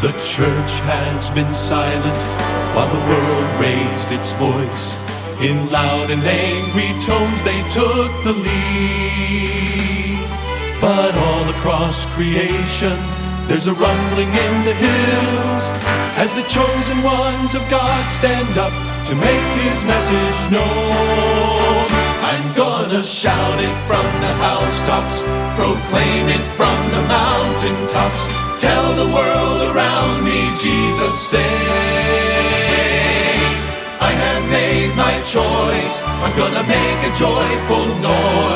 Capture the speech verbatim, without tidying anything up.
The church has been silent while the world raised its voice. In loud and angry tones they took the lead. But all across creation there's a rumbling in the hills as the chosen ones of God stand up to make His message known. I'm gonna shout it from the housetops, proclaim it from the mountaintops, tell the world around me Jesus saves. I have made my choice, I'm gonna make a joyful noise.